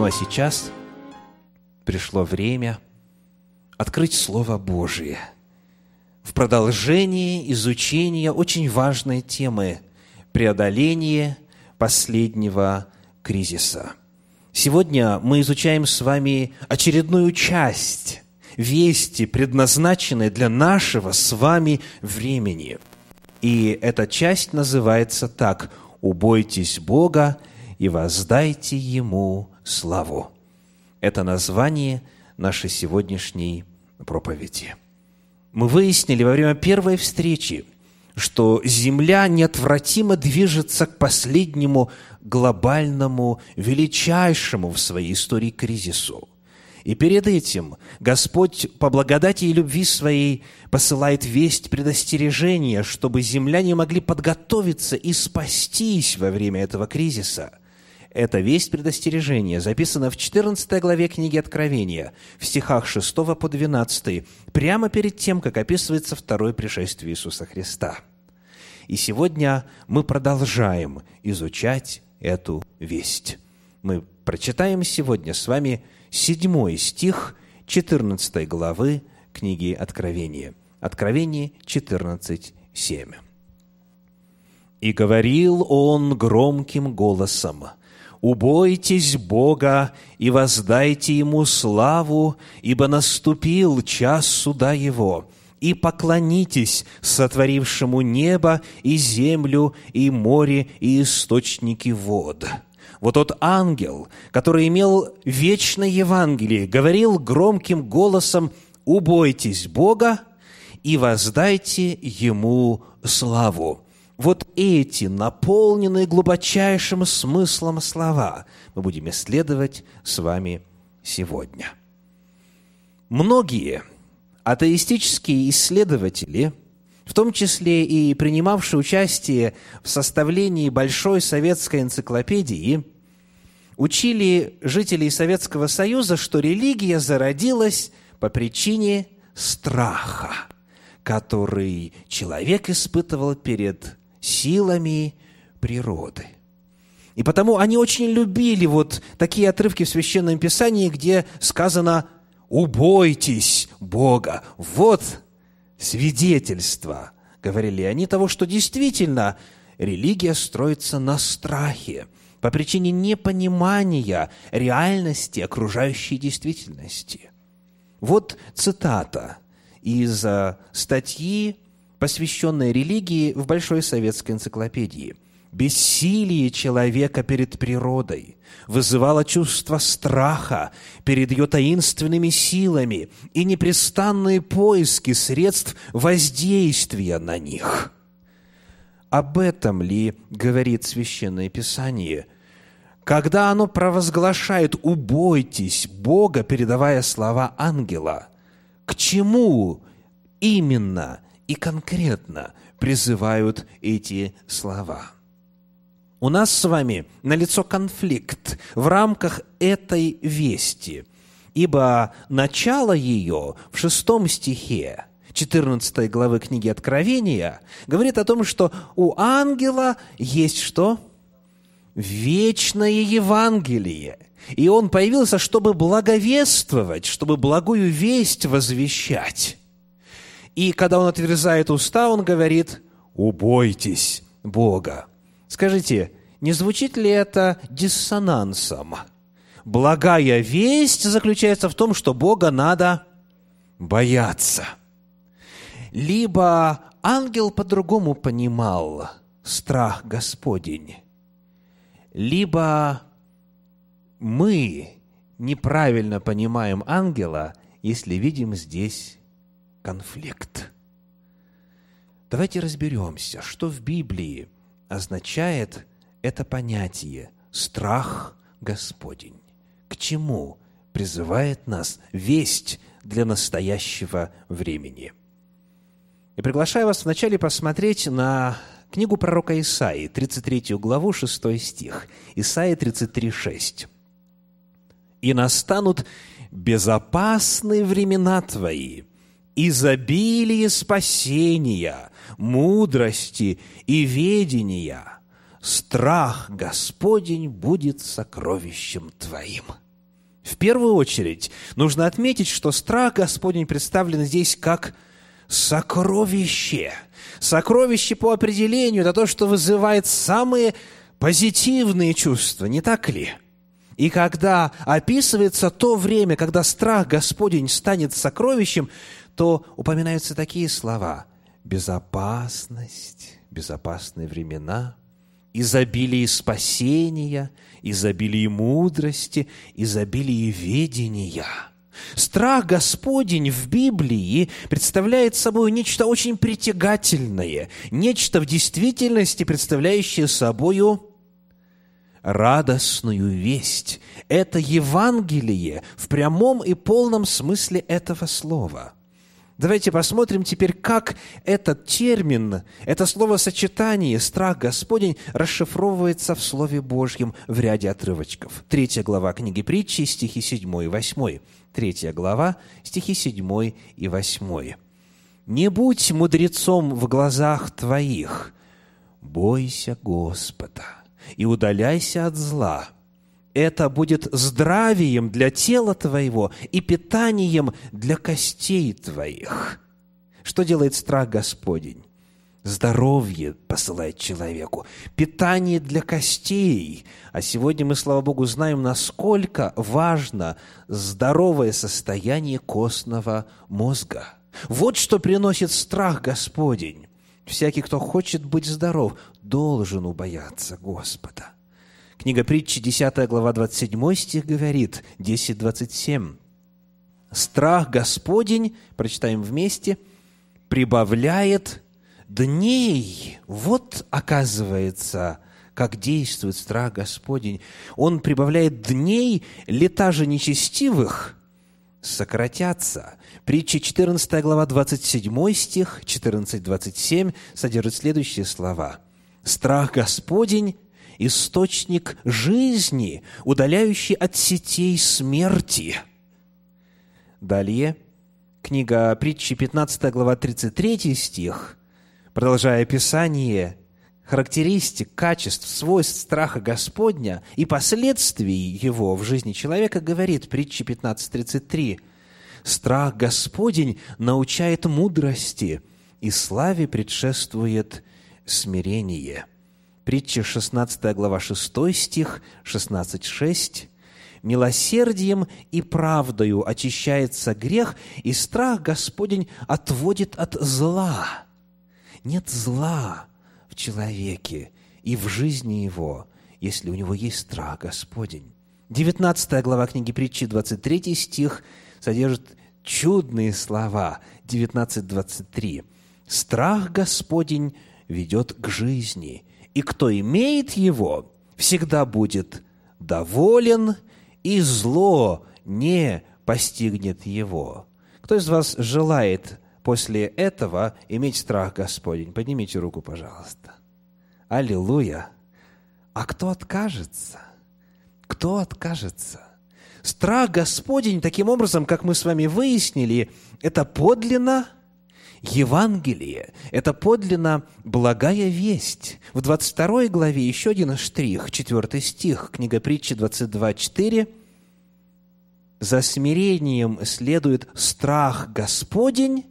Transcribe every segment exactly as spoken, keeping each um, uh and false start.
Ну а сейчас пришло время открыть Слово Божие в продолжении изучения очень важной темы преодоления последнего кризиса. Сегодня мы изучаем с вами очередную часть вести, предназначенной для нашего с вами времени. И эта часть называется так: «Убойтесь Бога и воздайте Ему славу». Это название нашей сегодняшней проповеди. Мы выяснили во время первой встречи, что Земля неотвратимо движется к последнему глобальному, величайшему в своей истории кризису. И перед этим Господь по благодати и любви Своей посылает весть предостережения, чтобы земляне могли подготовиться и спастись во время этого кризиса. Эта весть предостережения записана в четырнадцатой главе книги Откровения, в стихах шестого по двенадцатый, прямо перед тем, как описывается второе пришествие Иисуса Христа. И сегодня мы продолжаем изучать эту весть. Мы прочитаем сегодня с вами седьмой стих четырнадцатой главы книги Откровения. Откровение четырнадцать, семь. «И говорил он громким голосом: убойтесь Бога и воздайте Ему славу, ибо наступил час суда Его, и поклонитесь сотворившему небо и землю, и море, и источники вод». Вот тот ангел, который имел вечное Евангелие, говорил громким голосом: «Убойтесь Бога и воздайте Ему славу». Вот эти, наполненные глубочайшим смыслом слова, мы будем исследовать с вами сегодня. Многие атеистические исследователи, в том числе и принимавшие участие в составлении Большой советской энциклопедии, учили жителей Советского Союза, что религия зародилась по причине страха, который человек испытывал перед силами природы. И потому они очень любили вот такие отрывки в Священном Писании, где сказано: «Убойтесь Бога». Вот свидетельство, говорили они, того, что действительно религия строится на страхе по причине непонимания реальности окружающей действительности. Вот цитата из статьи, посвященной религии в Большой советской энциклопедии. «Бессилие человека перед природой вызывало чувство страха перед ее таинственными силами и непрестанные поиски средств воздействия на них». Об этом ли говорит Священное Писание, когда оно провозглашает «убойтесь Бога», передавая слова ангела? К чему именно и конкретно призывают эти слова? У нас с вами налицо конфликт в рамках этой вести, ибо начало ее в шестом стихе четырнадцатой главы книги Откровения говорит о том, что у ангела есть что? Вечное Евангелие. И он появился, чтобы благовествовать, чтобы благую весть возвещать. И когда он отверзает уста, он говорит: «Убойтесь Бога». Скажите, не звучит ли это диссонансом? Благая весть заключается в том, что Бога надо бояться. Либо ангел по-другому понимал страх Господень, либо мы неправильно понимаем ангела, если видим здесь конфликт. Давайте разберемся, что в Библии означает это понятие «страх Господень». К чему призывает нас весть для настоящего времени? И приглашаю вас вначале посмотреть на книгу пророка Исаии, тридцать третью главу, шестой стих. Исаия тридцать три, шесть. «И настанут безопасные времена твои, изобилие спасения, мудрости и ведения, страх Господень будет сокровищем твоим». В первую очередь нужно отметить, что страх Господень представлен здесь как сокровище. Сокровище по определению – это то, что вызывает самые позитивные чувства, не так ли? И когда описывается то время, когда страх Господень станет сокровищем, то упоминаются такие слова: безопасность, безопасные времена, изобилие спасения, изобилие мудрости, изобилие ведения. Страх Господень в Библии представляет собой нечто очень притягательное, нечто в действительности представляющее собою радостную весть. Это Евангелие в прямом и полном смысле этого слова. Давайте посмотрим теперь, как этот термин, это словосочетание «страх Господень» расшифровывается в Слове Божьем в ряде отрывочков. Третья глава книги Притчи, стихи седьмой и восьмой. Третья глава, стихи седьмой и восьмой. «Не будь мудрецом в глазах твоих, бойся Господа и удаляйся от зла. Это будет здравием для тела твоего и питанием для костей твоих». Что делает страх Господень? Здоровье посылает человеку, питание для костей. А сегодня мы, слава Богу, знаем, насколько важно здоровое состояние костного мозга. Вот что приносит страх Господень. Всякий, кто хочет быть здоров, должен убояться Господа. Книга Притчи, десятая глава, двадцать седьмой стих говорит, десять двадцать семь. «Страх Господень», прочитаем вместе, «прибавляет дней». Вот, оказывается, как действует страх Господень. Он прибавляет дней, лета же нечестивых сократятся. Притча четырнадцатая глава, двадцать седьмой стих, четырнадцать двадцать семь содержит следующие слова. «Страх Господень – источник жизни, удаляющий от сетей смерти». Далее, книга Притчи, пятнадцатая глава, тридцать третий стих, продолжая описание характеристик, качеств, свойств страха Господня и последствий его в жизни человека, говорит Притча пятнадцать тридцать три: «Страх Господень научает мудрости, и славе предшествует смирение». Притча шестнадцатая глава, шестой стих, шестнадцать шесть. «Милосердием и правдою очищается грех, и страх Господень отводит от зла». Нет зла в человеке и в жизни его, если у него есть страх Господень. девятнадцатая глава книги Притчи, двадцать третий стих, содержит чудные слова. девятнадцать двадцать три. «Страх Господень ведет к жизни, и кто имеет его, всегда будет доволен, и зло не постигнет его». Кто из вас желает после этого иметь страх Господень? Поднимите руку, пожалуйста. Аллилуйя! А кто откажется? Кто откажется? Страх Господень, таким образом, как мы с вами выяснили, это подлинно Евангелие, это подлинно благая весть. В двадцать второй главе еще один штрих, четвертый стих, книга Притчи двадцать два четыре. «За смирением следует страх Господень,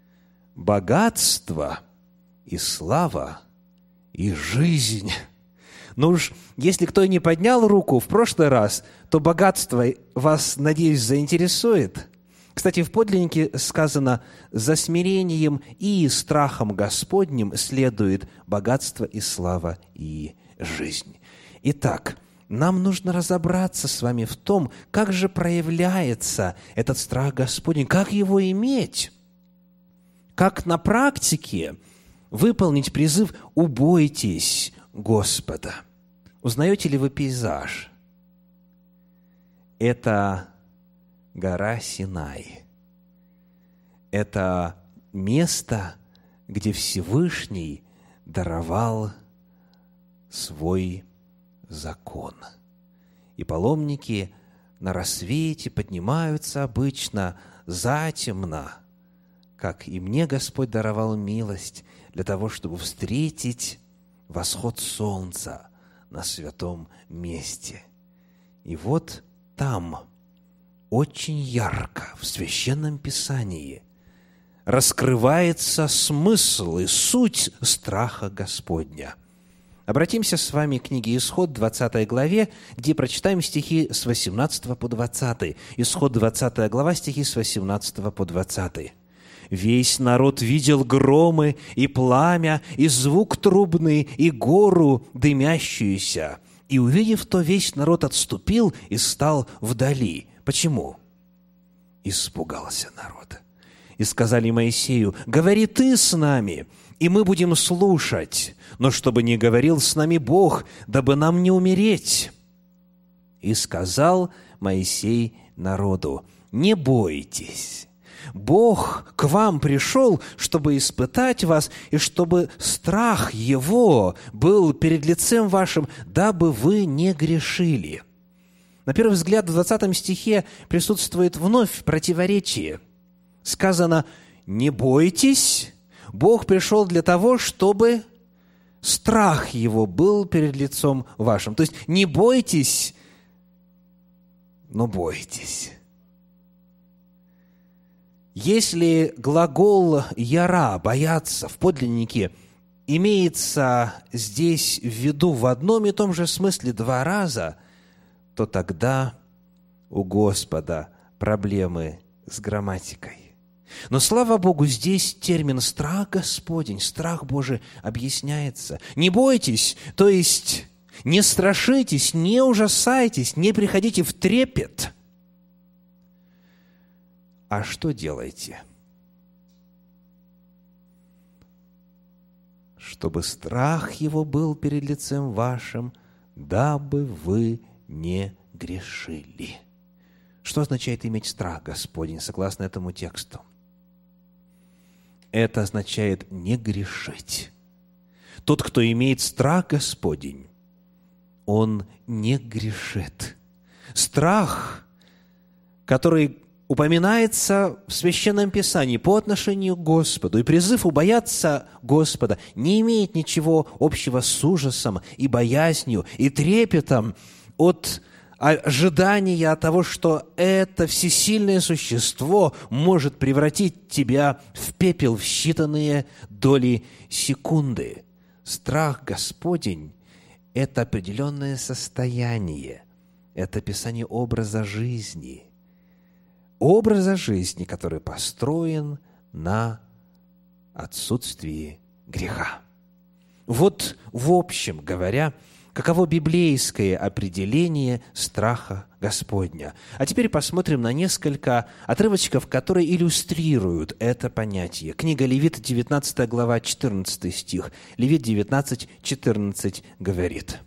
богатство и слава и жизнь». Ну уж, если кто и не поднял руку в прошлый раз, то богатство вас, надеюсь, заинтересует. Кстати, в подлиннике сказано: «За смирением и страхом Господним следует богатство и слава и жизнь». Итак, нам нужно разобраться с вами в том, как же проявляется этот страх Господень, как его иметь, как на практике выполнить призыв «убойтесь Господа». Узнаете ли вы пейзаж? Это гора Синай. Это место, где Всевышний даровал свой закон. И паломники на рассвете поднимаются обычно затемно, как и мне Господь даровал милость для того, чтобы встретить восход солнца на святом месте. И вот там, очень ярко в Священном Писании раскрывается смысл и суть страха Господня. Обратимся с вами к книге Исход, двадцатой главе, где прочитаем стихи с восемнадцатого по двадцатый. Исход, двадцатая глава, стихи с восемнадцатого по двадцатый. «Весь народ видел громы и пламя, и звук трубный, и гору дымящуюся. И, увидев то, весь народ отступил и стал вдали». Почему? Испугался народ. И сказали Моисею: «Говори ты с нами, и мы будем слушать, но чтобы не говорил с нами Бог, дабы нам не умереть». И сказал Моисей народу: «Не бойтесь, Бог к вам пришел, чтобы испытать вас, и чтобы страх Его был перед лицем вашим, дабы вы не грешили». На первый взгляд, в двадцатом стихе присутствует вновь противоречие. Сказано: «Не бойтесь, Бог пришел для того, чтобы страх Его был перед лицом вашим». То есть не бойтесь, но бойтесь. Если глагол «яра» – «бояться» в подлиннике имеется здесь в виду в одном и том же смысле два раза, то тогда у Господа проблемы с грамматикой. Но, слава Богу, здесь термин «страх Господень», «страх Божий» объясняется. Не бойтесь, то есть не страшитесь, не ужасайтесь, не приходите в трепет. А что делаете? Чтобы страх Его был перед лицем вашим, дабы вы не грешили. Что означает иметь страх Господень, согласно этому тексту? Это означает не грешить. Тот, кто имеет страх Господень, он не грешит. Страх, который упоминается в Священном Писании по отношению к Господу, и призыв убояться Господа не имеет ничего общего с ужасом и боязнью, и трепетом от ожидания того, что это всесильное существо может превратить тебя в пепел в считанные доли секунды. Страх Господень – это определенное состояние, это описание образа жизни, образа жизни, который построен на отсутствии греха. Вот, в общем говоря, каково библейское определение страха Господня. А теперь посмотрим на несколько отрывочков, которые иллюстрируют это понятие. Книга Левит, девятнадцатая глава, четырнадцатый стих. Левит девятнадцать, четырнадцать говорит: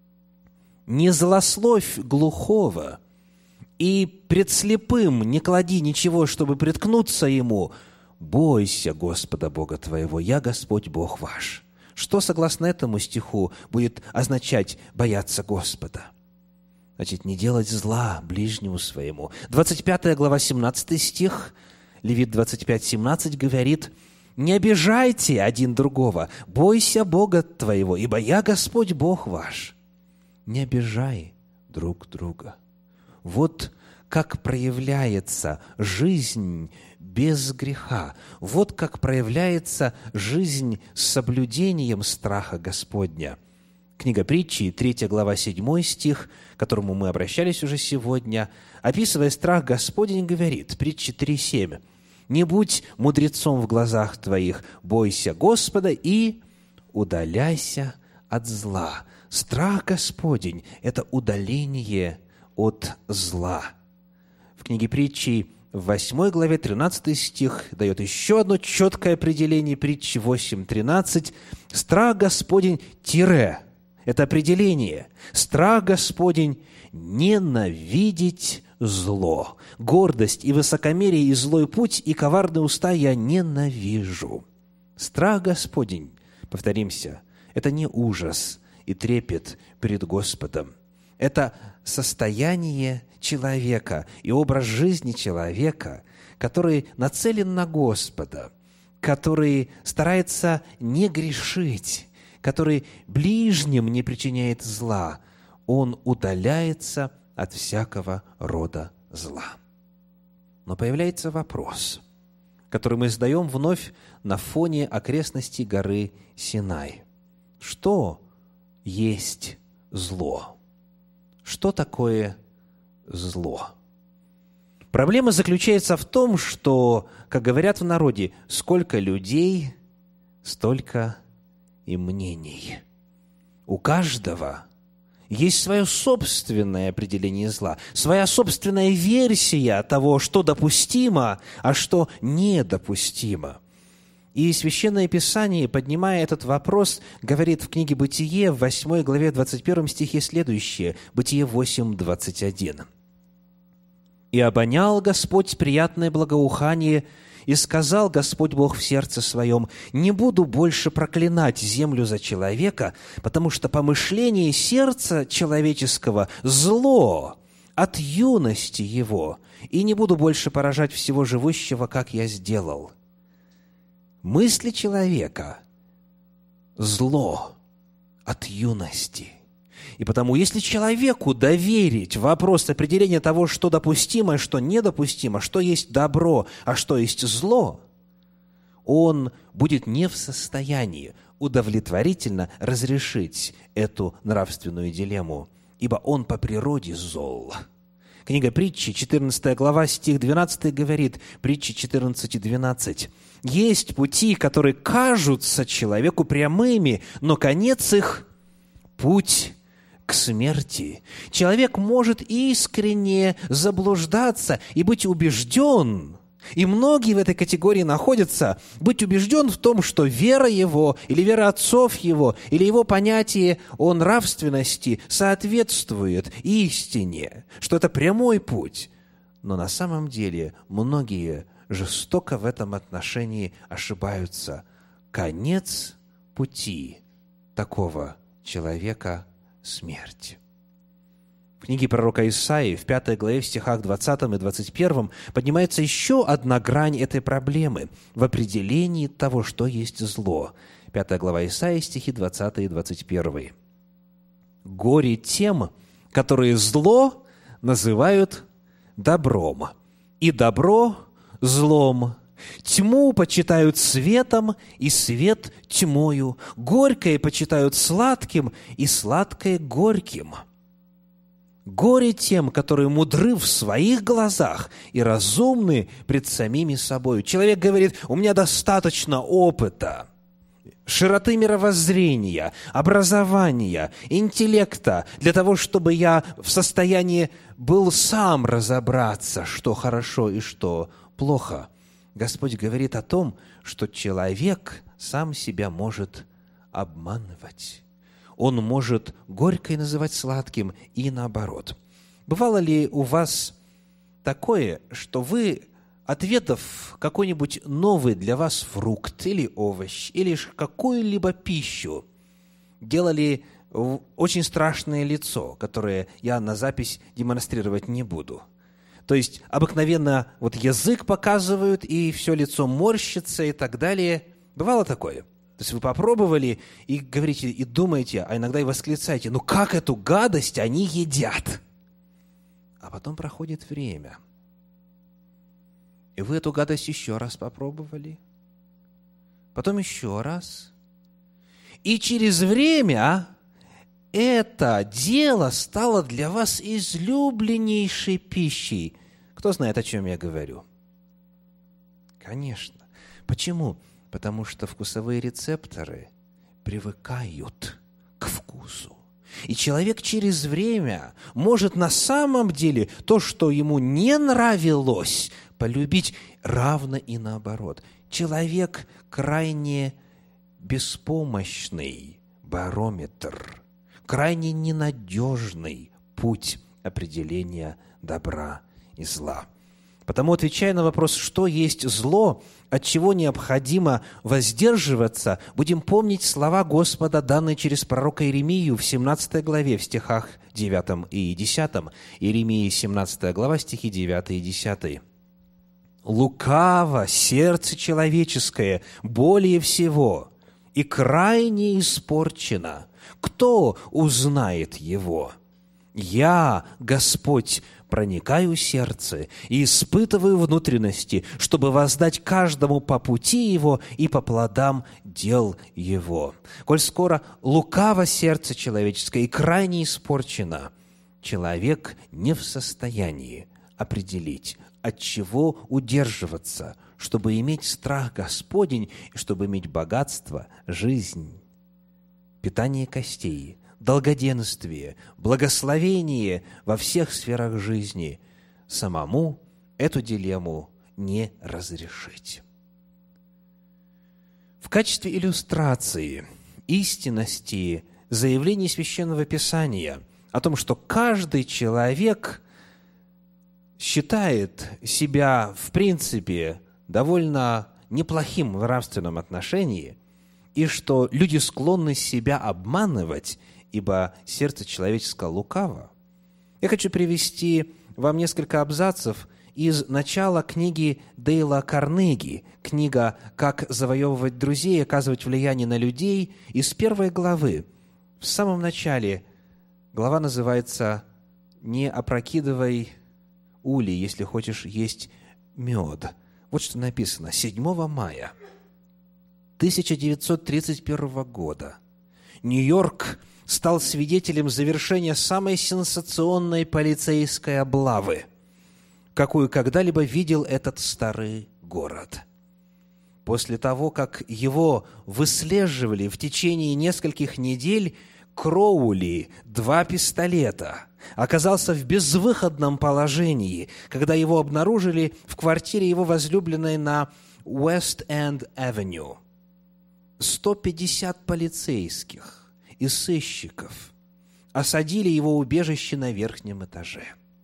«Не злословь глухого, и пред слепым не клади ничего, чтобы приткнуться ему. Бойся Господа Бога твоего, я Господь Бог ваш». Что, согласно этому стиху, будет означать бояться Господа? Значит, не делать зла ближнему своему. двадцать пятая глава, семнадцатый стих, Левит двадцать пять, семнадцать говорит: «Не обижайте один другого, бойся Бога твоего, ибо я Господь Бог ваш». Не обижай друг друга. Вот как проявляется жизнь без греха. Вот как проявляется жизнь с соблюдением страха Господня. Книга Притчи, третья глава, седьмой стих, к которому мы обращались уже сегодня, описывая страх Господень, говорит, Притчи три семь: «Не будь мудрецом в глазах твоих, бойся Господа и удаляйся от зла». Страх Господень – это удаление от зла. В книге Притчи в восьмой главе тринадцатый стих дает еще одно четкое определение, Притчи восемь тринадцать. Страх Господень тире – это определение. Страх Господень – ненавидеть зло. Гордость и высокомерие, и злой путь, и коварные уста я ненавижу. Страх Господень, повторимся, это не ужас и трепет перед Господом. Это состояние человека и образ жизни человека, который нацелен на Господа, который старается не грешить, который ближним не причиняет зла. Он удаляется от всякого рода зла. Но появляется вопрос, который мы задаем вновь на фоне окрестностей горы Синай. Что есть зло? Что такое зло? Проблема заключается в том, что, как говорят в народе, сколько людей, столько и мнений. У каждого есть свое собственное определение зла, своя собственная версия того, что допустимо, а что недопустимо. И Священное Писание, поднимая этот вопрос, говорит в книге «Бытие» в восьмой главе двадцать первом стихе следующее, Бытие восемь, двадцать один. «И обонял Господь приятное благоухание, и сказал Господь Бог в сердце своем: не буду больше проклинать землю за человека, потому что помышление сердца человеческого – зло от юности его, и не буду больше поражать всего живущего, как я сделал». Мысли человека – зло от юности. И потому, если человеку доверить вопрос определения того, что допустимо и что недопустимо, что есть добро, а что есть зло, он будет не в состоянии удовлетворительно разрешить эту нравственную дилемму, ибо он по природе зол. Книга Притчи, четырнадцатая глава, стих двенадцатый говорит, Притчи четырнадцать, двенадцать. «Есть пути, которые кажутся человеку прямыми, но конец их – путь к смерти». Человек может искренне заблуждаться и быть убежден, и многие в этой категории находятся, быть убежден в том, что вера его, или вера отцов его, или его понятие о нравственности соответствует истине, что это прямой путь. Но на самом деле многие жестоко в этом отношении ошибаются. Конец пути такого человека – смерть. В книге пророка Исаии, в пятой главе, в стихах двадцатом и двадцать первом, поднимается еще одна грань этой проблемы в определении того, что есть зло. Пятая глава Исаии, стихи двадцатый и двадцать первый. «Горе тем, которые зло называют добром, и добро – злом. Тьму почитают светом, и свет тьмою. Горькое почитают сладким, и сладкое горьким. Горе тем, которые мудры в своих глазах и разумны пред самими собой». Человек говорит: у меня достаточно опыта, широты мировоззрения, образования, интеллекта для того, чтобы я в состоянии был сам разобраться, что хорошо и что плохо. Господь говорит о том, что человек сам себя может обманывать. Он может горькое называть сладким и наоборот. Бывало ли у вас такое, что вы, отведав какой-нибудь новый для вас фрукт или овощ, или какую-либо пищу, делали очень страшное лицо, которое я на запись демонстрировать не буду? То есть обыкновенно вот язык показывают, и все лицо морщится и так далее. Бывало такое? То есть вы попробовали и говорите, и думаете, а иногда и восклицаете: ну как эту гадость они едят? А потом проходит время, и вы эту гадость еще раз попробовали, потом еще раз. И через время это дело стало для вас излюбленнейшей пищей. Кто знает, о чем я говорю? Конечно. Почему? Потому что вкусовые рецепторы привыкают к вкусу. И человек через время может на самом деле то, что ему не нравилось, полюбить, равно и наоборот. Человек крайне беспомощный барометр, крайне ненадежный путь определения добра и зла. Потому, отвечая на вопрос, что есть зло, от чего необходимо воздерживаться, будем помнить слова Господа, данные через пророка Иеремию в семнадцатой главе, в стихах девятом и десятом. Иеремии, семнадцатая глава, стихи девятый и десятый. «Лукаво сердце человеческое более всего, и крайне испорчено. Кто узнает его? Я, Господь, проникаю в сердце и испытываю внутренности, чтобы воздать каждому по пути его и по плодам дел его. Коль скоро лукаво сердце человеческое и крайне испорчено, человек не в состоянии определить, от чего удерживаться, чтобы иметь страх Господень и чтобы иметь богатство, жизнь, питание костей, долгоденствие, благословение во всех сферах жизни. Самому эту дилемму не разрешить. В качестве иллюстрации истинности заявлений Священного Писания о том, что каждый человек считает себя, в принципе, довольно неплохим в нравственном отношении, и что люди склонны себя обманывать, ибо сердце человеческое лукаво, я хочу привести вам несколько абзацев из начала книги Дейла Карнеги, книга «Как завоевывать друзей и оказывать влияние на людей», из первой главы. В самом начале глава называется «Не опрокидывай улей, если хочешь есть мед». Вот что написано. седьмого мая тысяча девятьсот тридцать первого года Нью-Йорк стал свидетелем завершения самой сенсационной полицейской облавы, какую когда-либо видел этот старый город. После того, как его выслеживали в течение нескольких недель, Кроули, два пистолета, оказался в безвыходном положении, когда его обнаружили в квартире его возлюбленной на Уэст-Энд-Авеню. сто пятьдесят полицейских и сыщиков осадили его убежище на верхнем этаже.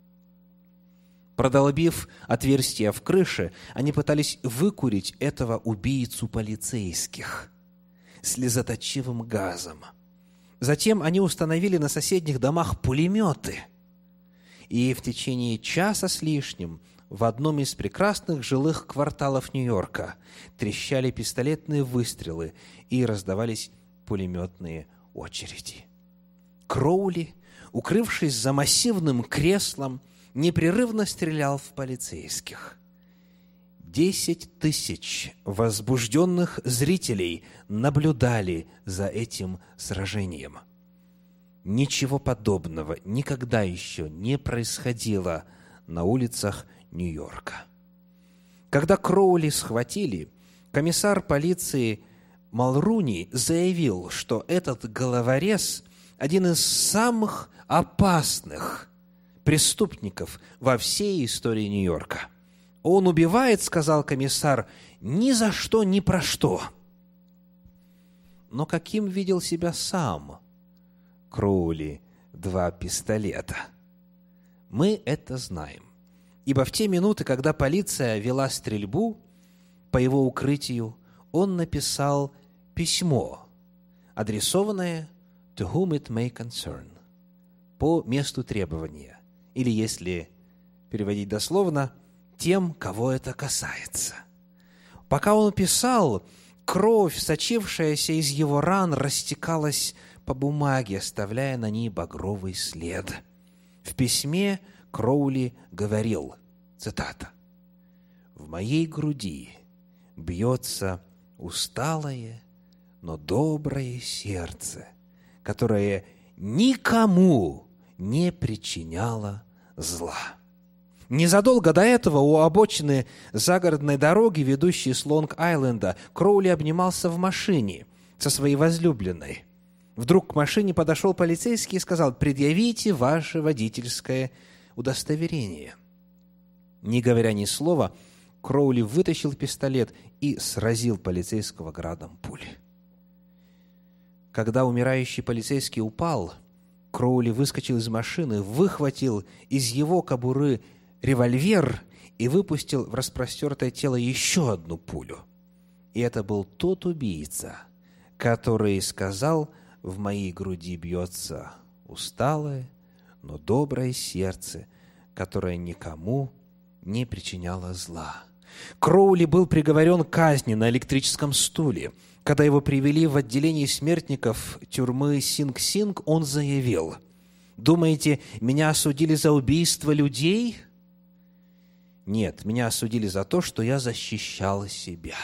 Продолбив отверстия в крыше, они пытались выкурить этого убийцу полицейских слезоточивым газом. Затем они установили на соседних домах пулеметы, и в течение часа с лишним в одном из прекрасных жилых кварталов Нью-Йорка трещали пистолетные выстрелы и раздавались пулеметные очереди. Кроули, укрывшись за массивным креслом, непрерывно стрелял в полицейских. Десять тысяч возбужденных зрителей наблюдали за этим сражением. Ничего подобного никогда еще не происходило на улицах Нью-Йорка. Когда Кроули схватили, комиссар полиции Малруни заявил, что этот головорез – один из самых опасных преступников во всей истории Нью-Йорка. «Он убивает, — сказал комиссар, — ни за что, ни про что». Но каким видел себя сам Кроули, два пистолета? Мы это знаем, ибо в те минуты, когда полиция вела стрельбу по его укрытию, он написал письмо, адресованное «to whom it may concern», по месту требования, или, если переводить дословно, тем, кого это касается. Пока он писал, кровь, сочившаяся из его ран, растекалась по бумаге, оставляя на ней багровый след. В письме Кроули говорил, цитата, «В моей груди бьется усталое, но доброе сердце, которое никому не причиняло зла». Незадолго до этого у обочины загородной дороги, ведущей с Лонг-Айленда, Кроули обнимался в машине со своей возлюбленной. Вдруг к машине подошел полицейский и сказал: «Предъявите ваше водительское удостоверение». Не говоря ни слова, Кроули вытащил пистолет и сразил полицейского градом пуль. Когда умирающий полицейский упал, Кроули выскочил из машины, выхватил из его кобуры револьвер и выпустил в распростертое тело еще одну пулю. И это был тот убийца, который сказал: «В моей груди бьется усталое, но доброе сердце, которое никому не причиняло зла». Кроули был приговорен к казни на электрическом стуле. Когда его привели в отделение смертников тюрьмы Синг-Синг, он заявил: Думаете, меня осудили за убийство людей? Нет, меня осудили за то, что я защищал себя.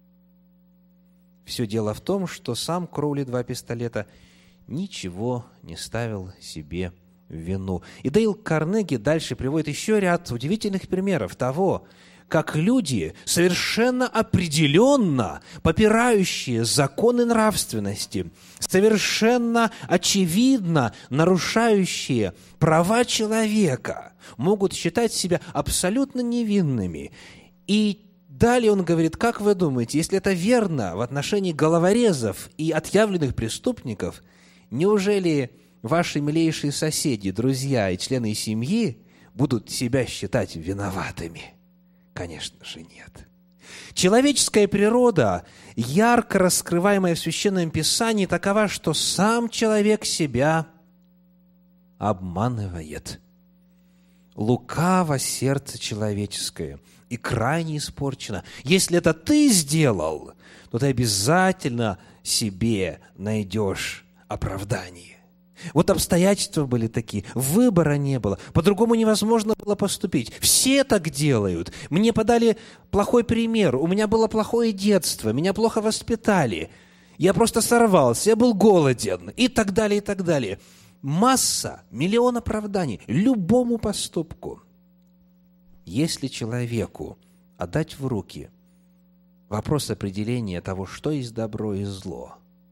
Все дело в том, что сам Кроули «Два пистолета» ничего не ставил себе в вину. И Дейл Карнеги дальше приводит еще ряд удивительных примеров того, как люди, совершенно определенно попирающие законы нравственности, совершенно очевидно нарушающие права человека, могут считать себя абсолютно невинными. И далее он говорит: как вы думаете, если это верно в отношении головорезов и отъявленных преступников, неужели ваши милейшие соседи, друзья и члены семьи будут себя считать виноватыми? Конечно же, нет. Человеческая природа, ярко раскрываемая в Священном Писании, такова, что сам человек себя обманывает. Лукаво сердце человеческое и крайне испорчено. Если это ты сделал, то ты обязательно себе найдешь оправдание. Вот обстоятельства были такие, выбора не было, по-другому невозможно было поступить. Все так делают. Мне подали плохой пример, у меня было плохое детство, меня плохо воспитали, я просто сорвался, я был голоден и так далее, и так далее. Масса, миллион оправданий любому поступку. Если человеку отдать в руки вопрос определения того, что есть добро и зло,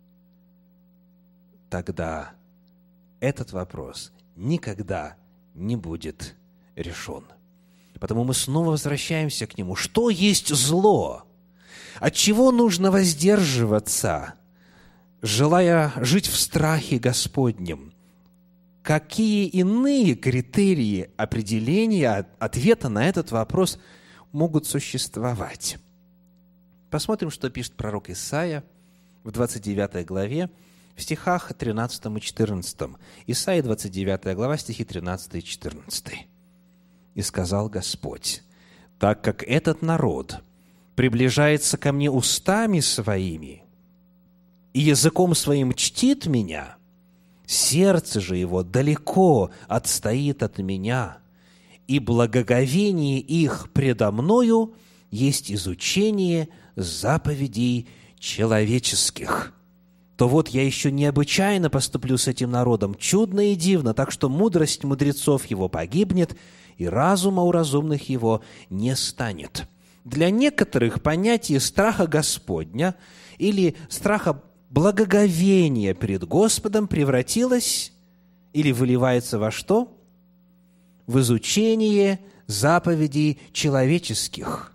тогда этот вопрос никогда не будет решен. Потому мы снова возвращаемся к нему. Что есть зло? От чего нужно воздерживаться, желая жить в страхе Господнем? Какие иные критерии определения, ответа на этот вопрос могут существовать? Посмотрим, что пишет пророк Исаия в двадцать девятой главе, в стихах тринадцатом и четырнадцатом. Исаия, двадцать девятая глава, стихи тринадцатый и четырнадцатый. «И сказал Господь: так как этот народ приближается ко мне устами своими и языком своим чтит меня, сердце же его далеко отстоит от меня, и благоговение их предо мною есть изучение заповедей человеческих, то вот я еще необычайно поступлю с этим народом, чудно и дивно, так что мудрость мудрецов его погибнет, и разума у разумных его не станет». Для некоторых понятие страха Господня или страха благоговения перед Господом превратилось или выливается во что? В изучение заповедей человеческих.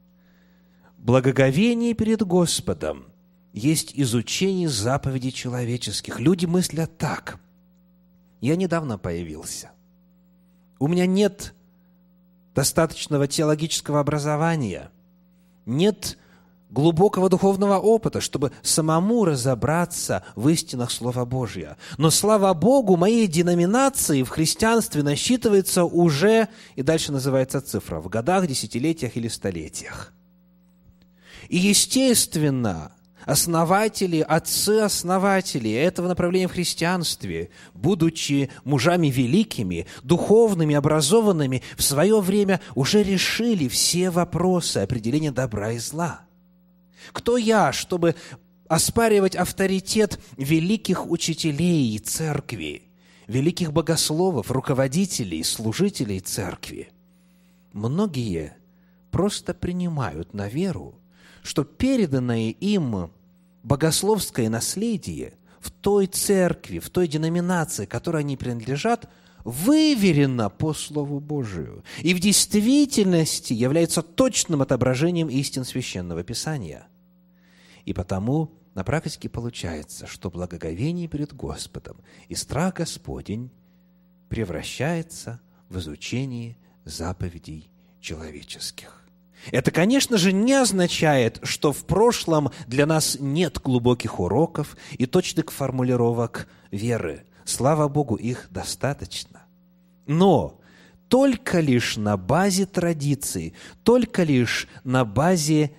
Благоговение перед Господом есть изучение заповедей человеческих. Люди мыслят так: я недавно появился, у меня нет достаточного теологического образования, нет глубокого духовного опыта, чтобы самому разобраться в истинах Слова Божия. Но, слава Богу, моей деноминации в христианстве насчитывается уже, и дальше называется цифра, в годах, десятилетиях или столетиях. И, естественно, основатели, отцы-основатели этого направления в христианстве, будучи мужами великими, духовными, образованными, в свое время уже решили все вопросы определения добра и зла. Кто я, чтобы оспаривать авторитет великих учителей церкви, великих богословов, руководителей, служителей церкви? Многие просто принимают на веру, что переданное им богословское наследие в той церкви, в той деноминации, которой они принадлежат, выверено по Слову Божию и в действительности является точным отображением истин Священного Писания. И потому на практике получается, что благоговение перед Господом и страх Господень превращается в изучение заповедей человеческих. Это, конечно же, не означает, что в прошлом для нас нет глубоких уроков и точных формулировок веры. Слава Богу, их достаточно. Но только лишь на базе традиций, только лишь на базе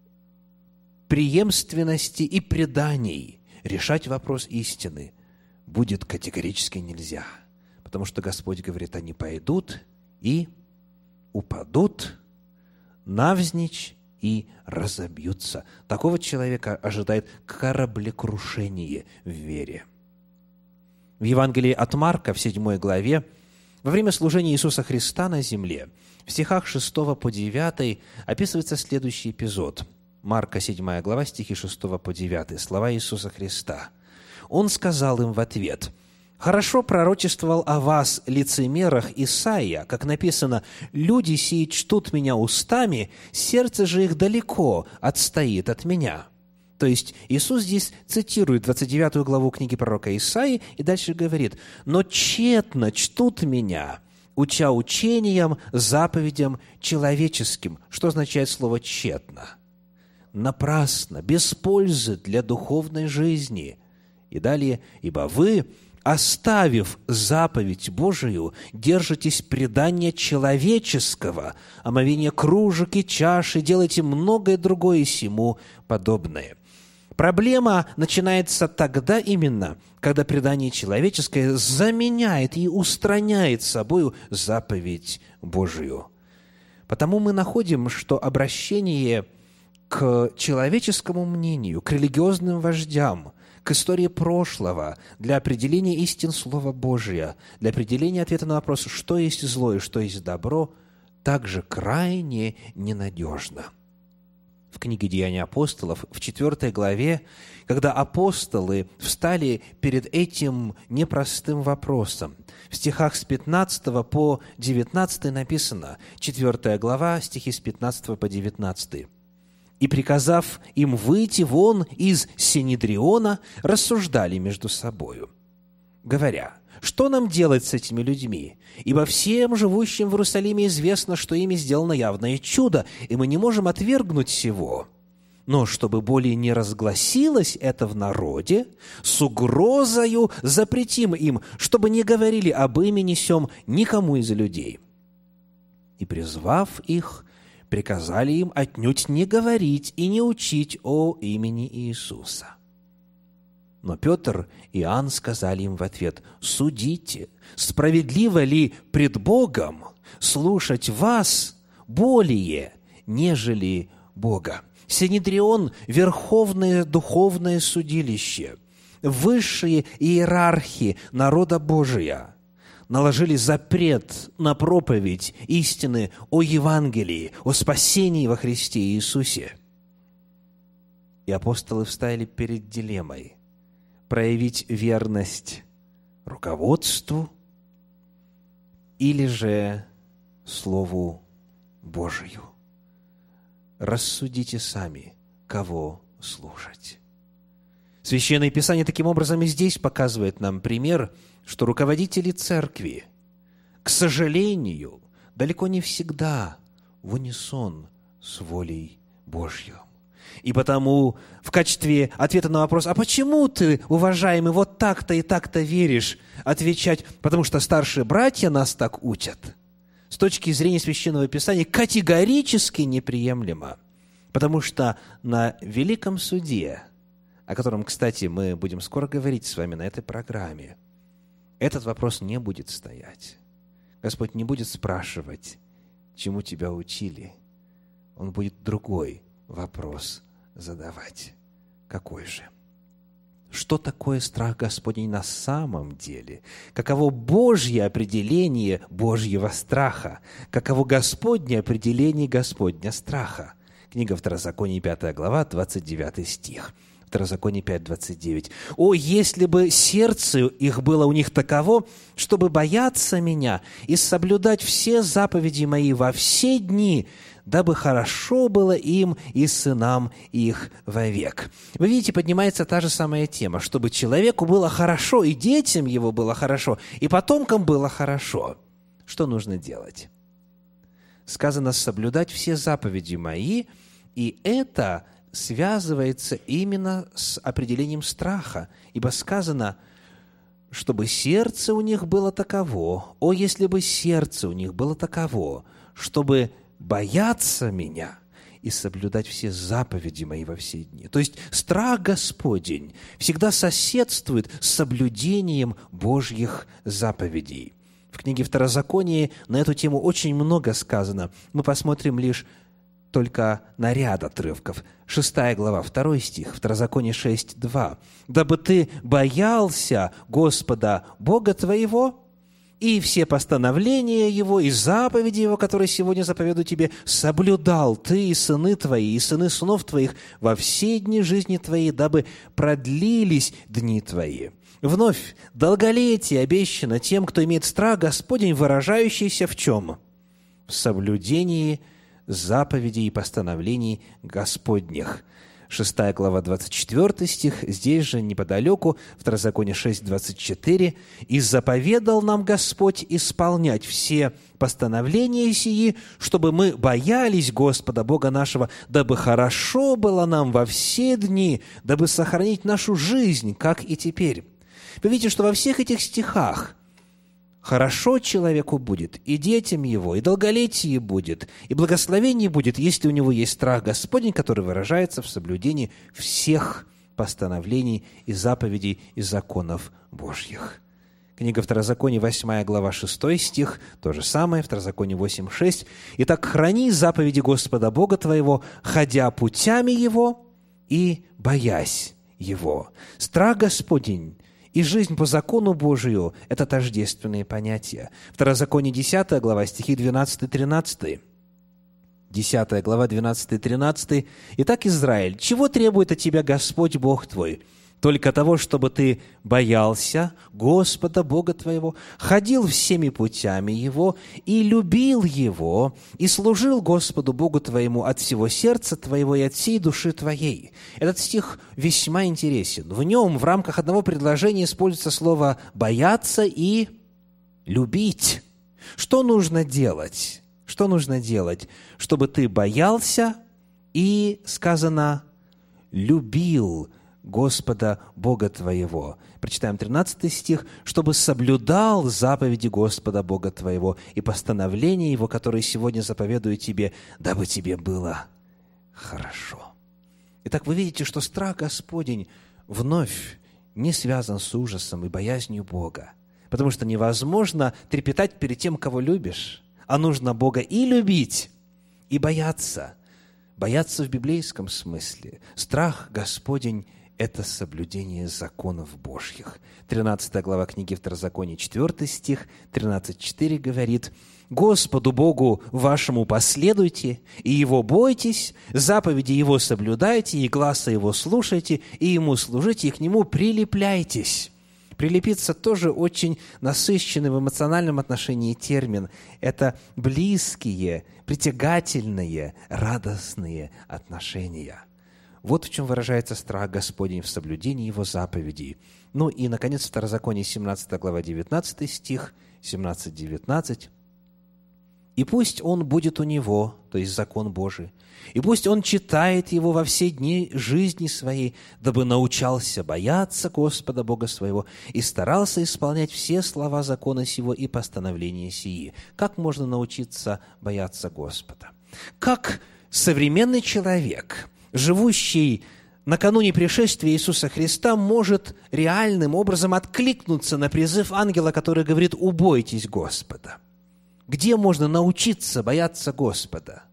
преемственности и преданий решать вопрос истины будет категорически нельзя. Потому что Господь говорит, они пойдут и упадут навзничь и разобьются. Такого человека ожидает кораблекрушение в вере. В Евангелии от Марка, в седьмой главе, во время служения Иисуса Христа на земле, в стихах шестого по девятый описывается следующий эпизод. Марка, седьмая глава, стихи шестого по девятый, слова Иисуса Христа. Он сказал им в ответ: «Хорошо пророчествовал о вас, лицемерах, Исаия, как написано: «Люди сии чтут меня устами, сердце же их далеко отстоит от меня». То есть Иисус здесь цитирует двадцать девятую главу книги пророка Исаии и дальше говорит: «Но тщетно чтут меня, уча учениям, заповедям человеческим». Что означает слово «тщетно»? Напрасно, без пользы для духовной жизни. И далее: «Ибо вы, оставив заповедь Божию, держитесь предания человеческого, омовения кружек и чаши, делайте многое другое сему подобное». Проблема начинается тогда именно, когда предание человеческое заменяет и устраняет собою заповедь Божию. Потому мы находим, что обращение к человеческому мнению, к религиозным вождям, к истории прошлого для определения истин Слова Божия, для определения ответа на вопрос, что есть зло и что есть добро, также крайне ненадежно. В книге «Деяния апостолов» в четвёртой главе, когда апостолы встали перед этим непростым вопросом, в стихах с пятнадцатого по девятнадцатый написано, четвёртая глава, стихи с пятнадцатого по девятнадцатый. «И, приказав им выйти вон из Синедриона, рассуждали между собою, говоря: что нам делать с этими людьми? Ибо всем живущим в Иерусалиме известно, что ими сделано явное чудо, и мы не можем отвергнуть сего. Но чтобы более не разгласилось это в народе, с угрозою запретим им, чтобы не говорили об имени сем никому из людей. И, призвав их, приказали им отнюдь не говорить и не учить о имени Иисуса. Но Петр и Иоанн сказали им в ответ: «Судите, справедливо ли пред Богом слушать вас более, нежели Бога?» Синедрион – верховное духовное судилище, высшие иерархи народа Божия наложили запрет на проповедь истины о Евангелии, о спасении во Христе Иисусе. И апостолы встали перед дилеммой: проявить верность руководству или же Слову Божию. Рассудите сами, кого слушать. Священное Писание таким образом и здесь показывает нам пример, что руководители церкви, к сожалению, далеко не всегда в унисон с волей Божьей. И потому в качестве ответа на вопрос: «А почему ты, уважаемый, вот так-то и так-то веришь?» отвечать: «Потому что старшие братья нас так учат», с точки зрения Священного Писания категорически неприемлемо. Потому что на Великом Суде, о котором, кстати, мы будем скоро говорить с вами на этой программе, этот вопрос не будет стоять. Господь не будет спрашивать, чему тебя учили. Он будет другой вопрос задавать. Какой же? Что такое страх Господень на самом деле? Каково Божье определение Божьего страха? Каково Господне определение Господня страха? Книга Второзакония, пятая глава, двадцать девятый стих. Второзаконие пять, двадцать девять. «О, если бы сердце их было у них таково, чтобы бояться меня и соблюдать все заповеди мои во все дни, дабы хорошо было им и сынам их вовек». Вы видите, поднимается та же самая тема, чтобы человеку было хорошо, и детям его было хорошо, и потомкам было хорошо. Что нужно делать? Сказано: соблюдать все заповеди мои, и это связывается именно с определением страха, ибо сказано, чтобы сердце у них было таково, о, если бы сердце у них было таково, чтобы бояться меня и соблюдать все заповеди мои во все дни». То есть страх Господень всегда соседствует с соблюдением Божьих заповедей. В книге Второзаконие на эту тему очень много сказано. Мы посмотрим лишь только на ряд отрывков. Шестая глава, второй стих, Второзаконие шесть, два. «Дабы ты боялся Господа Бога твоего, и все постановления Его, и заповеди Его, которые сегодня заповедую тебе, соблюдал ты и сыны твои, и сыны сынов твоих во все дни жизни твоей, дабы продлились дни твои». Вновь, долголетие обещано тем, кто имеет страх Господень, выражающийся в чем? В соблюдении заповедей и постановлений Господних. Шестая глава, двадцать четвёртый стих, здесь же неподалеку, Второзаконие шесть, двадцать четыре. «И заповедал нам Господь исполнять все постановления сии, чтобы мы боялись Господа Бога нашего, дабы хорошо было нам во все дни, дабы сохранить нашу жизнь, как и теперь». Вы видите, что во всех этих стихах хорошо человеку будет, и детям его, и долголетие будет, и благословение будет, если у него есть страх Господень, который выражается в соблюдении всех постановлений и заповедей и законов Божьих. Книга Второзаконие, восьмая глава, шестой стих, то же самое, Второзаконие восемь, шесть. «Итак, храни заповеди Господа Бога твоего, ходя путями Его и боясь Его». Страх Господень и жизнь по закону Божию – это тождественные понятия. Второзаконие, десятая глава, стихи двенадцатый-тринадцатый. десятая глава, двенадцатый-тринадцатый. «Итак, Израиль, чего требует от тебя Господь Бог твой? Только того, чтобы ты боялся Господа Бога твоего, ходил всеми путями Его и любил Его, и служил Господу Богу твоему от всего сердца твоего и от всей души твоей». Этот стих весьма интересен. В нем в рамках одного предложения используется слово «бояться» и «любить». Что нужно делать? Что нужно делать, чтобы ты боялся и, сказано, любил Господа Бога твоего? Прочитаем тринадцатый стих. «Чтобы соблюдал заповеди Господа Бога твоего и постановления Его, которые сегодня заповедую тебе, дабы тебе было хорошо». Итак, вы видите, что страх Господень вновь не связан с ужасом и боязнью Бога, потому что невозможно трепетать перед тем, кого любишь, а нужно Бога и любить, и бояться. Бояться в библейском смысле. Страх Господень – это соблюдение законов Божьих. тринадцатая глава книги Второзакония, четвёртый стих, тринадцать четыре говорит: «Господу Богу вашему последуйте, и Его бойтесь, заповеди Его соблюдайте, и гласа Его слушайте, и Ему служите, и к Нему прилепляйтесь». Прилепиться тоже очень насыщенный в эмоциональном отношении термин. Это близкие, притягательные, радостные отношения. Вот в чем выражается страх Господень в соблюдении Его заповедей. Ну и, наконец, Второзаконие, семнадцатая глава, девятнадцатый стих, семнадцать девятнадцать. «И пусть он будет у него, то есть закон Божий, и пусть он читает его во все дни жизни своей, дабы научался бояться Господа Бога своего и старался исполнять все слова закона сего и постановления сии». Как можно научиться бояться Господа? Как современный человек, живущий накануне пришествия Иисуса Христа, может реальным образом откликнуться на призыв ангела, который говорит: «Убойтесь Господа»? Где можно научиться бояться Господа?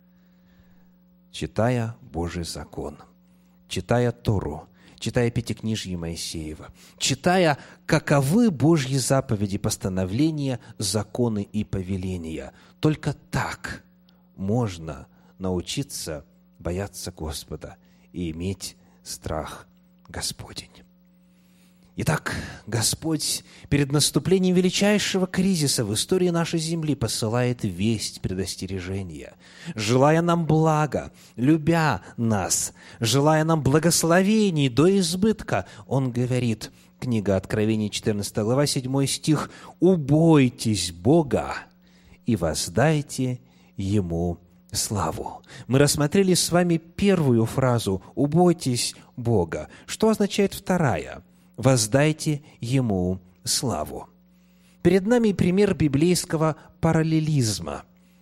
Читая Божий закон, читая Тору, читая Пятикнижие Моисеева, читая, каковы Божьи заповеди, постановления, законы и повеления. Только так можно научиться бояться Господа и иметь страх Господень. Итак, Господь перед наступлением величайшего кризиса в истории нашей земли посылает весть предостережения, желая нам блага, любя нас, желая нам благословений до избытка. Он говорит, книга Откровения, четырнадцатая глава, седьмой стих: «Убойтесь Бога и воздайте Ему славу». Мы рассмотрели с вами первую фразу «убойтесь Бога». Что означает вторая? «Воздайте Ему славу». Перед нами пример библейского параллелизма.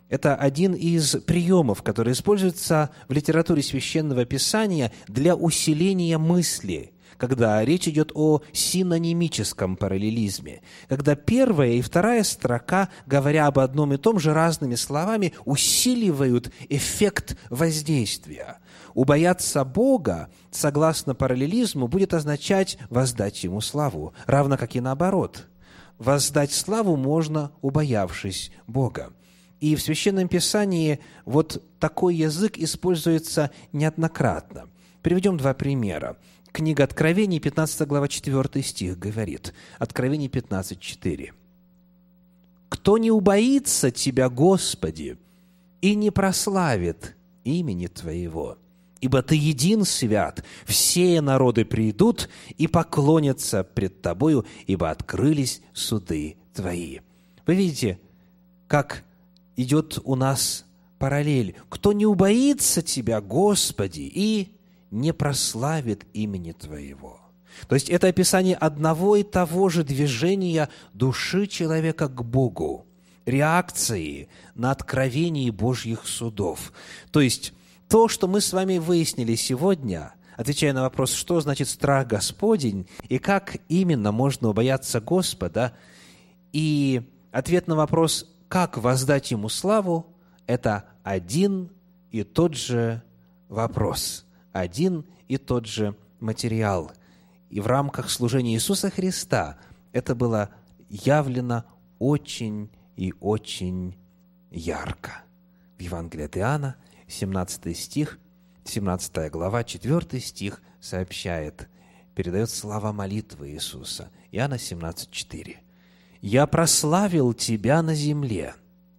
Это один из приемов, который используется в литературе Священного Писания для усиления мысли, когда речь идет о синонимическом параллелизме, когда первая и вторая строка, говоря об одном и том же разными словами, усиливают эффект воздействия. Убояться Бога, согласно параллелизму, будет означать воздать Ему славу, равно как и наоборот. Воздать славу можно, убоявшись Бога. И в Священном Писании вот такой язык используется неоднократно. Приведем два примера. Книга Откровений, пятнадцатая глава, четвёртый стих говорит. Откровение пятнадцать, четыре. «Кто не убоится Тебя, Господи, и не прославит имени Твоего, ибо Ты един свят, все народы придут и поклонятся пред Тобою, ибо открылись суды Твои». Вы видите, как идет у нас параллель. «Кто не убоится Тебя, Господи, и не прославит имени Твоего». То есть это описание одного и того же движения души человека к Богу, реакции на откровение Божьих судов. То есть то, что мы с вами выяснили сегодня, отвечая на вопрос, что значит страх Господень и как именно можно убояться Господа, и ответ на вопрос, как воздать Ему славу, это один и тот же вопрос, один и тот же материал. И в рамках служения Иисуса Христа это было явлено очень и очень ярко. В Евангелии от Иоанна, семнадцатый стих, семнадцатая глава, четвёртый стих сообщает, передает слова молитвы Иисуса. Иоанна семнадцать, четыре. «Я прославил Тебя на земле,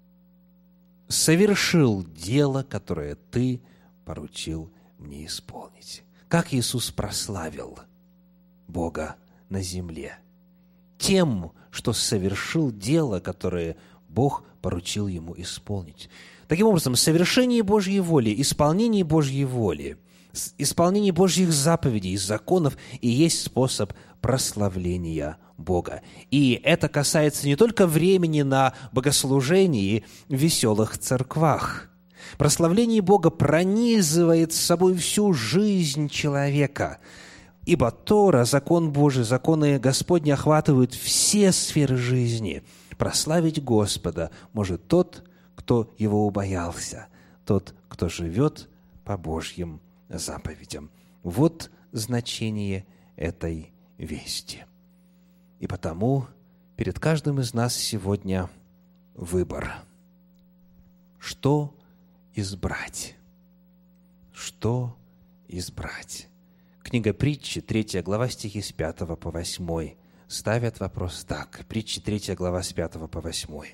совершил дело, которое Ты поручил мне исполнить». Как Иисус прославил Бога на земле? Тем, что совершил дело, которое Бог поручил Ему исполнить. Таким образом, совершение Божьей воли, исполнение Божьей воли, исполнение Божьих заповедей, законов и есть способ прославления Бога. И это касается не только времени на богослужении в веселых церквах. Прославление Бога пронизывает с собой всю жизнь человека, ибо Тора, закон Божий, законы Господни охватывают все сферы жизни. Прославить Господа может тот, кто Его убоялся, тот, кто живет по Божьим заповедям. Вот значение этой вести. И потому перед каждым из нас сегодня выбор. Что избрать? Что избрать? Книга Притчи, третья глава, стихи с пятого по восьмой, ставят вопрос так. Притчи, третья глава, с пятого по восьмой.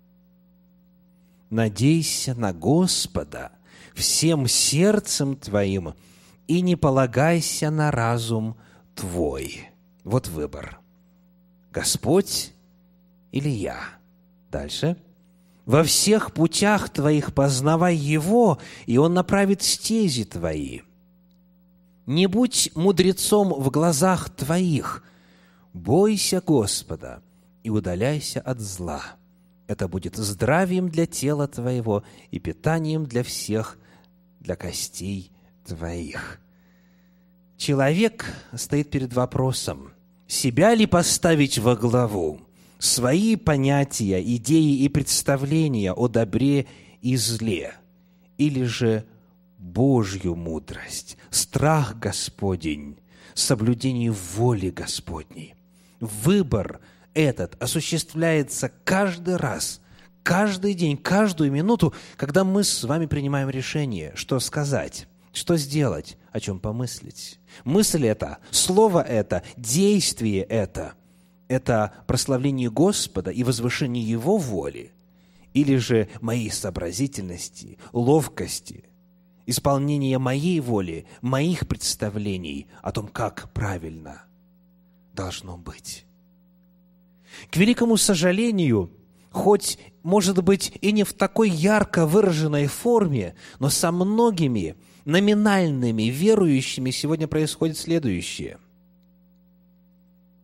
«Надейся на Господа всем сердцем твоим и не полагайся на разум твой». Вот выбор. Господь или я? Дальше. «Во всех путях твоих познавай Его, и Он направит стези твои. Не будь мудрецом в глазах твоих, бойся Господа и удаляйся от зла. Это будет здравием для тела твоего и питанием для всех, для костей твоих». Человек стоит перед вопросом, себя ли поставить во главу, свои понятия, идеи и представления о добре и зле, или же Божью мудрость, страх Господень, соблюдение воли Господней. Выбор этот осуществляется каждый раз, каждый день, каждую минуту, когда мы с вами принимаем решение, что сказать, что сделать, о чем помыслить. Мысль это, слово это, действие это – это прославление Господа и возвышение Его воли, или же моей сообразительности, ловкости, исполнение моей воли, моих представлений о том, как правильно должно быть. К великому сожалению, хоть, может быть, и не в такой ярко выраженной форме, но со многими номинальными верующими сегодня происходит следующее.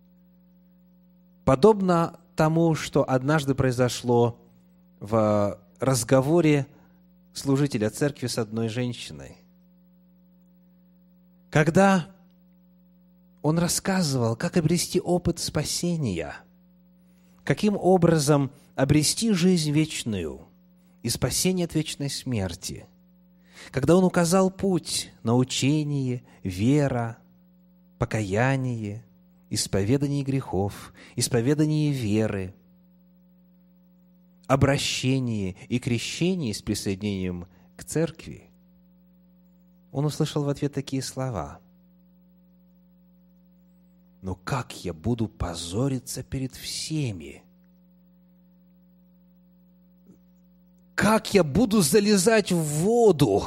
Подобно тому, что однажды произошло в разговоре служителя церкви с одной женщиной, когда он рассказывал, как обрести опыт спасения, каким образом обрести жизнь вечную и спасение от вечной смерти, когда он указал путь, научение, вера, покаяние, исповедание грехов, исповедание веры, обращение и крещение с присоединением к церкви, он услышал в ответ такие слова: «Но как я буду позориться перед всеми? Как я буду залезать в воду?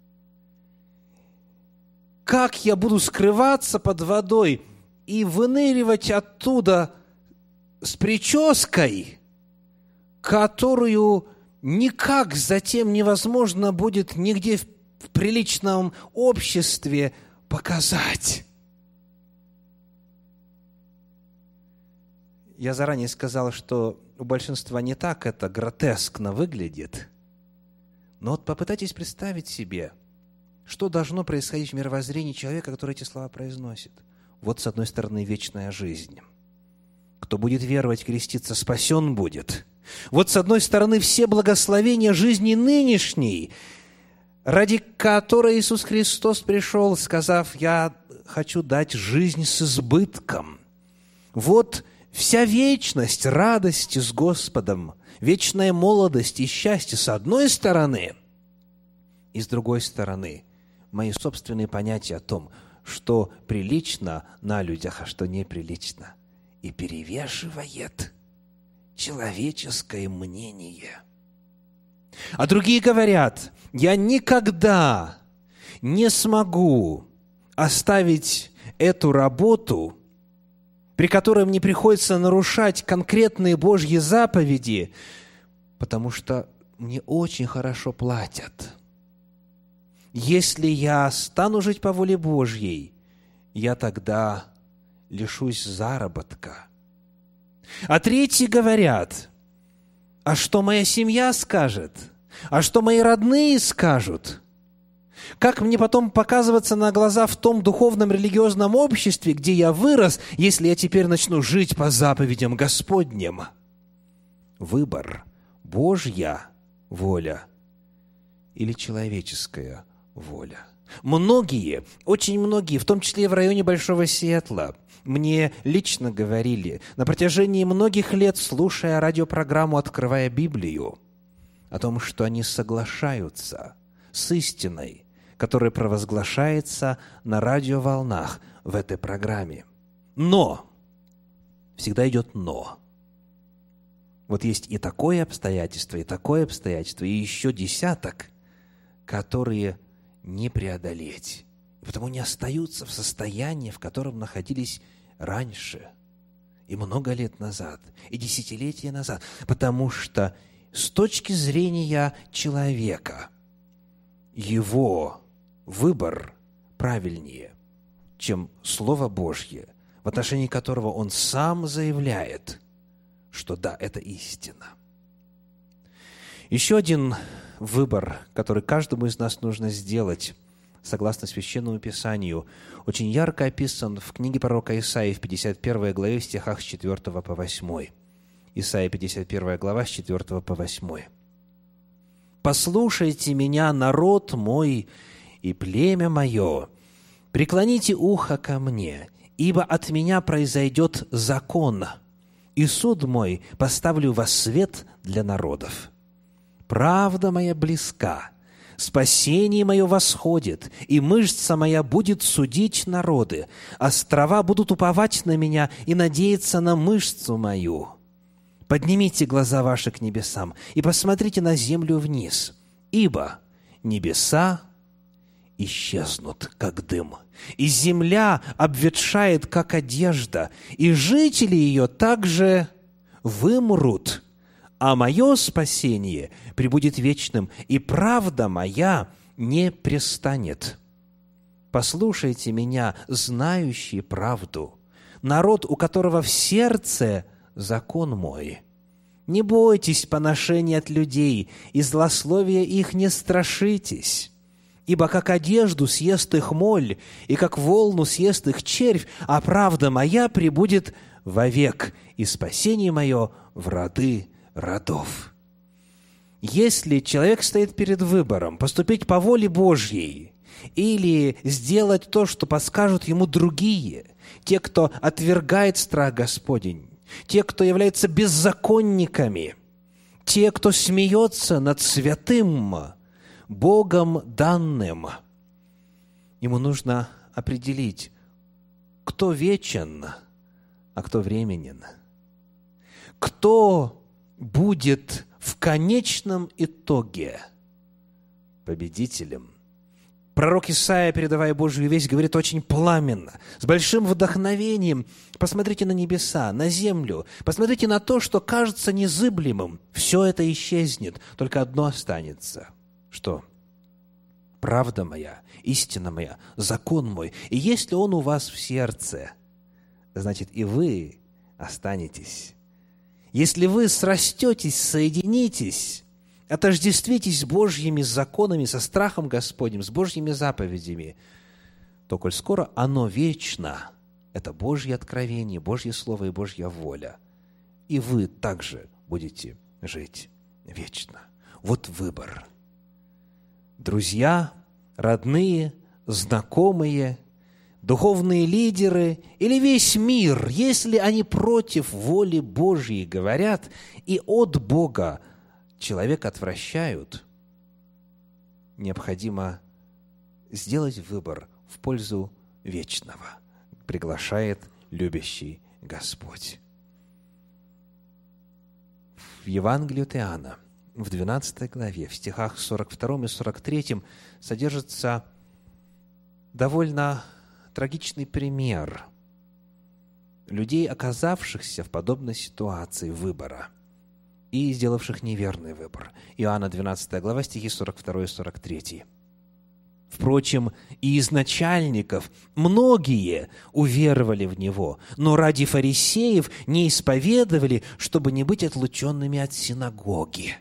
Как я буду скрываться под водой и выныривать оттуда с прической, которую никак затем невозможно будет нигде в в приличном обществе показать?» Я заранее сказал, что у большинства не так это гротескно выглядит. Но вот попытайтесь представить себе, что должно происходить в мировоззрении человека, который эти слова произносит. Вот, с одной стороны, вечная жизнь. Кто будет веровать, креститься, спасен будет. Вот, с одной стороны, все благословения жизни нынешней, ради которой Иисус Христос пришел, сказав: «Я хочу дать жизнь с избытком». Вот вся вечность радости с Господом, вечная молодость и счастье с одной стороны, и с другой стороны мои собственные понятия о том, что прилично на людях, а что неприлично, и перевешивает человеческое мнение. А другие говорят: «Я никогда не смогу оставить эту работу, при которой мне приходится нарушать конкретные Божьи заповеди, потому что мне очень хорошо платят. Если я стану жить по воле Божьей, я тогда лишусь заработка». А третьи говорят: «А что моя семья скажет? А что мои родные скажут? Как мне потом показываться на глаза в том духовном религиозном обществе, где я вырос, если я теперь начну жить по заповедям Господним?» Выбор: Божья воля или человеческая воля. Многие, очень многие, в том числе и в районе Большого Сиэтла, мне лично говорили, на протяжении многих лет, слушая радиопрограмму «Открывая Библию», о том, что они соглашаются с истиной, которая провозглашается на радиоволнах в этой программе. Но, всегда идет «но». Вот есть и такое обстоятельство, и такое обстоятельство, и еще десяток, которые не преодолеть. И потому не остаются в состоянии, в котором находились раньше, и много лет назад, и десятилетия назад, потому что с точки зрения человека его выбор правильнее, чем Слово Божье, в отношении которого он сам заявляет, что да, это истина. Еще один выбор, который каждому из нас нужно сделать, согласно Священному Писанию, очень ярко описан в книге пророка Исаии в пятьдесят первой главе, в стихах с четвёртого по восьмой. Исаия, пятьдесят первая глава, с четвёртого по восьмой. «Послушайте меня, народ мой и племя мое, преклоните ухо ко мне, ибо от меня произойдет закон, и суд мой поставлю во свет для народов. Правда моя близка, спасение мое восходит, и мышца моя будет судить народы. Острова будут уповать на меня и надеяться на мышцу мою. Поднимите глаза ваши к небесам и посмотрите на землю вниз, ибо небеса исчезнут, как дым, и земля обветшает, как одежда, и жители ее также вымрут, а мое спасение пребудет вечным, и правда моя не престанет. Послушайте меня, знающие правду, народ, у которого в сердце закон мой. Не бойтесь поношения от людей, и злословия их не страшитесь. Ибо как одежду съест их моль, и как волну съест их червь, а правда моя пребудет вовек, и спасение мое в роды родов». Если человек стоит перед выбором поступить по воле Божьей или сделать то, что подскажут ему другие, те, кто отвергает страх Господень, те, кто являются беззаконниками, те, кто смеется над святым, Богом данным, ему нужно определить, кто вечен, а кто временен, кто будет в конечном итоге победителем. Пророк Исаия, передавая Божью весть, говорит очень пламенно, с большим вдохновением. Посмотрите на небеса, на землю, посмотрите на то, что кажется незыблемым. Все это исчезнет, только одно останется. Что? Правда моя, истина моя, закон мой. И если он у вас в сердце, значит, и вы останетесь. Если вы срастетесь, соединитесь, отождествитесь с Божьими законами, со страхом Господним, с Божьими заповедями, то, коль скоро оно вечно, это Божье откровение, Божье Слово и Божья воля, и вы также будете жить вечно. Вот выбор. Друзья, родные, знакомые, духовные лидеры или весь мир, если они против воли Божьей говорят и от Бога человека отвращают, необходимо сделать выбор в пользу вечного, приглашает любящий Господь. В Евангелии от Иоанна, в двенадцатой главе, в стихах сорок втором и сорок третьем содержится довольно трагичный пример людей, оказавшихся в подобной ситуации выбора и сделавших неверный выбор. Иоанна двенадцатая глава, стихи сорок второй и сорок третий. Впрочем, и из начальников многие уверовали в Него, но ради фарисеев не исповедовали, чтобы не быть отлученными от синагоги.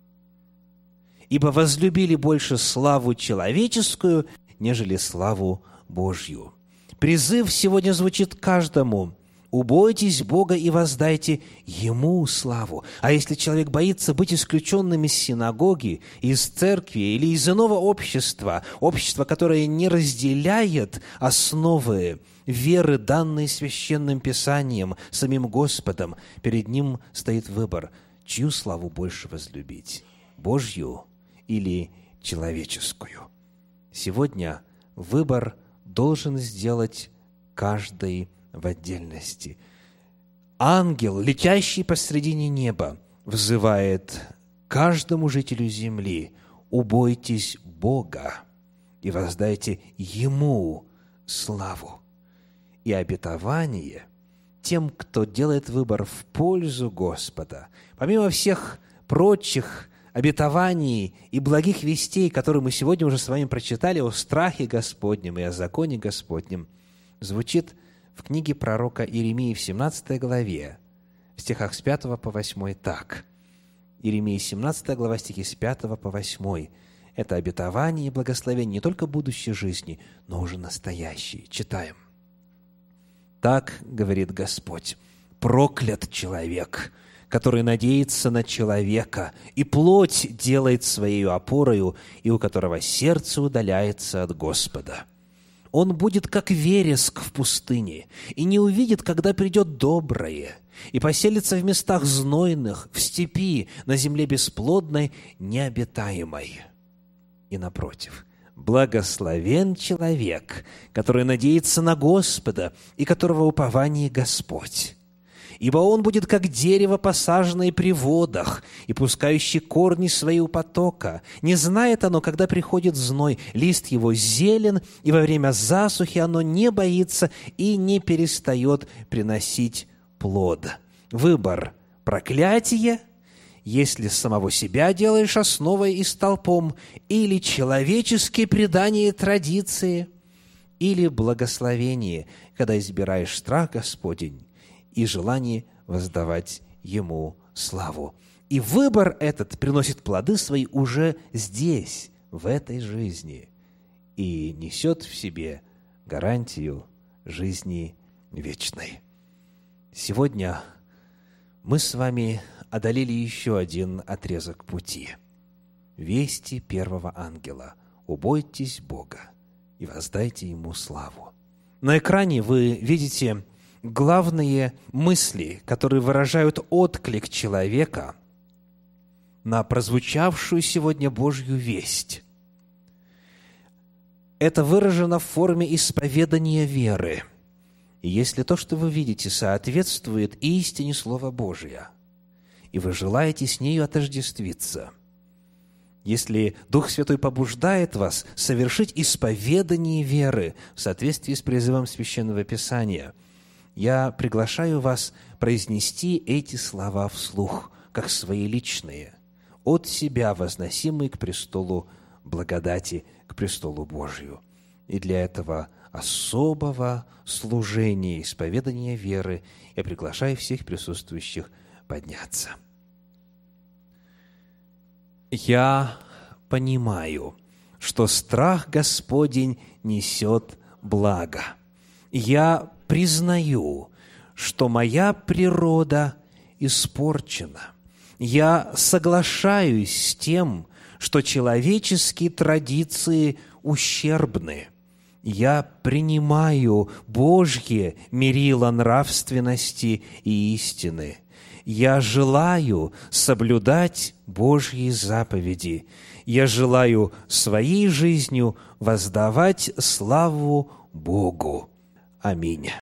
Ибо возлюбили больше славу человеческую, нежели славу Божью. Призыв сегодня звучит каждому: убойтесь Бога и воздайте Ему славу. А если человек боится быть исключенным из синагоги, из церкви или из иного общества, общества, которое не разделяет основы веры, данные Священным Писанием, самим Господом, перед ним стоит выбор, чью славу больше возлюбить, Божью или человеческую. Сегодня выбор должен сделать каждый в отдельности. Ангел, летящий посредине неба, взывает каждому жителю земли: убойтесь Бога и воздайте Ему славу. И обетование тем, кто делает выбор в пользу Господа, помимо всех прочих обетований и благих вестей, которые мы сегодня уже с вами прочитали о страхе Господнем и о законе Господнем, звучит в книге пророка Иеремии в семнадцатой главе, в стихах с пятого по восьмой так. Иеремия семнадцатая глава, стихи с пятого по восьмой. Это обетование и благословение не только будущей жизни, но уже настоящей. Читаем. «Так говорит Господь: проклят человек, который надеется на человека, и плоть делает своей опорою, и у которого сердце удаляется от Господа. Он будет, как вереск в пустыне, и не увидит, когда придет доброе, и поселится в местах знойных, в степи, на земле бесплодной, необитаемой. И напротив, благословен человек, который надеется на Господа, и которого упование Господь. Ибо он будет, как дерево, посаженное при водах, и пускающее корни свои у потока. Не знает оно, когда приходит зной, лист его зелен, и во время засухи оно не боится и не перестает приносить плод». Выбор: проклятие, если самого себя делаешь основой и столпом, или человеческие предания и традиции, или благословение, когда избираешь страх Господень и желание воздавать Ему славу. И выбор этот приносит плоды свои уже здесь, в этой жизни, и несет в себе гарантию жизни вечной. Сегодня мы с вами одолели еще один отрезок пути. Вести первого ангела. «Убойтесь Бога и воздайте Ему славу». На экране вы видите главные мысли, которые выражают отклик человека на прозвучавшую сегодня Божью весть. Это выражено в форме исповедания веры. И если то, что вы видите, соответствует истине Слова Божия, и вы желаете с нею отождествиться, если Дух Святой побуждает вас совершить исповедание веры в соответствии с призывом Священного Писания, я приглашаю вас произнести эти слова вслух, как свои личные, от себя возносимые к престолу благодати, к престолу Божию. И для этого особого служения, исповедания веры я приглашаю всех присутствующих подняться. Я понимаю, что страх Господень несет благо. Я признаю, что моя природа испорчена. Я соглашаюсь с тем, что человеческие традиции ущербны. Я принимаю Божье мерило нравственности и истины. Я желаю соблюдать Божьи заповеди. Я желаю своей жизнью воздавать славу Богу. Аминь.